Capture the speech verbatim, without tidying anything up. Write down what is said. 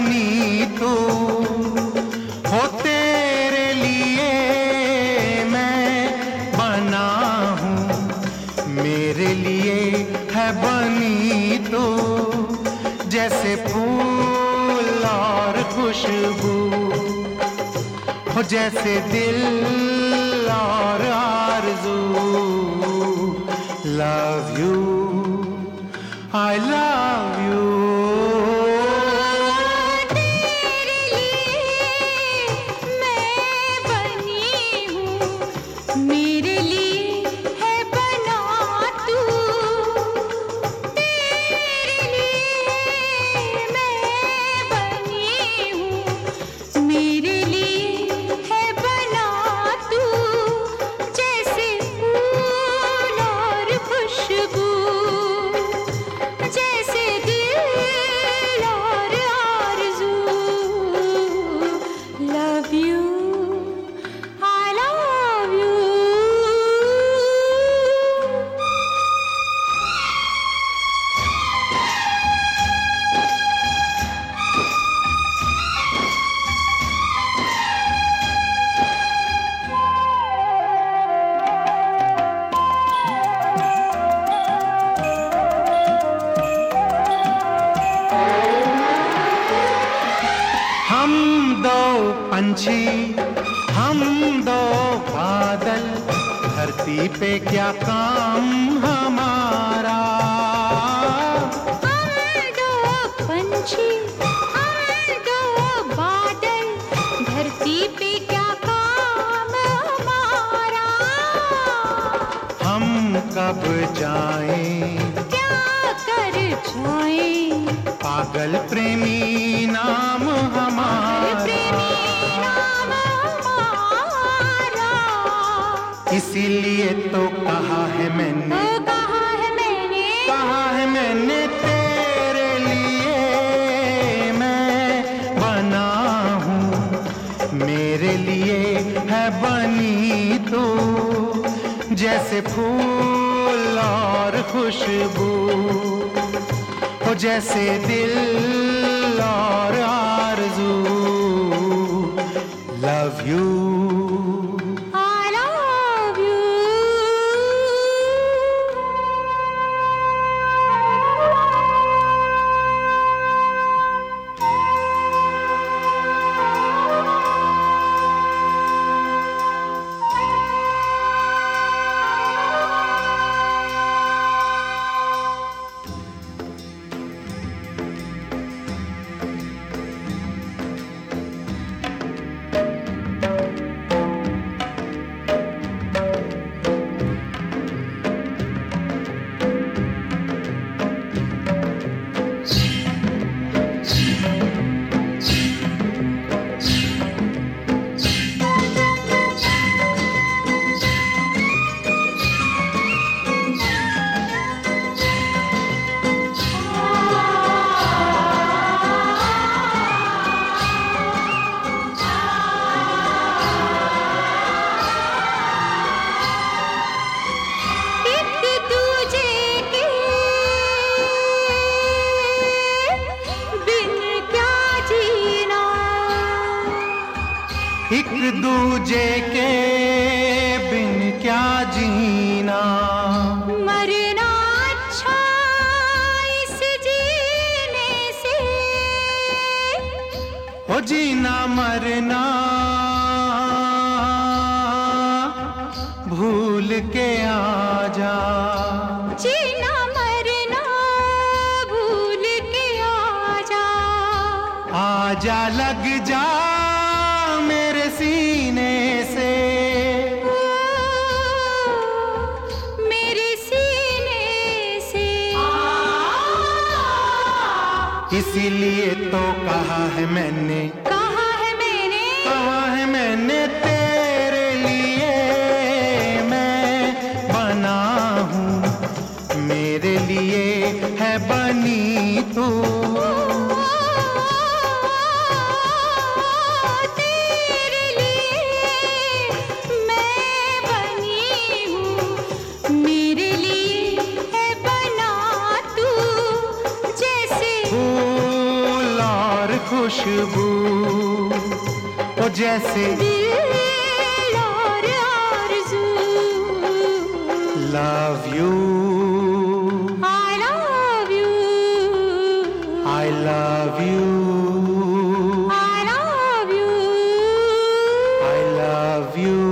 बनी तू, हो तेरे लिए मैं बना हूँ, मेरे लिए है बनी तू, जैसे फूल और खुशबू, हो जैसे दिल और आरज़ू। Love you, I love you। तेरे लिए मैं बनी हूँ, मेरे लिए है बना तू, तेरे लिए मैं बनी हूँ, मेरे लिए है बना तू, जैसे फूल और खुशबू, जैसे दिल और आरज़ू। Love you, I love you। हम दो पंछी, हम दो बादल, धरती पे क्या काम हमारा। हम दो पंछी, हम दो बादल, धरती पे क्या काम हमारा। हम कब जाएं, क्या कर जाएं, पागल प्रेमी नाम हमारा, प्रेमी नाम हमारा। इसीलिए तो कहा है मैंने, ओ कहा है मैंने, कहा है मैंने तेरे लिए मैं बना हूँ, मेरे लिए है बनी तू, जैसे फूल और खुशबू, हो जैसे दिल और आरज़ू। Love you, I love you। एक दूजे के बिन क्या जीना, मरना अच्छा इस जीने से, हो जीना मरना भूल के आ जा, जीना मरना भूल के आ जा, आजा लग जा मेरे सीने से, मेरे सीने से। इसीलिए तो कहा है मैंने, कहा है मैंने, कहा है मैंने तेरे लिए मैं बना हूँ, मेरे लिए है बनी तू, तेरे लिए मैं बनी हूँ, मेरे लिए है बना तू, जैसे फूल और खुशबू, खुशबू, ओ जैसे दिल और आरज़ू। Love you, I love you, I love you, I love you, I love you.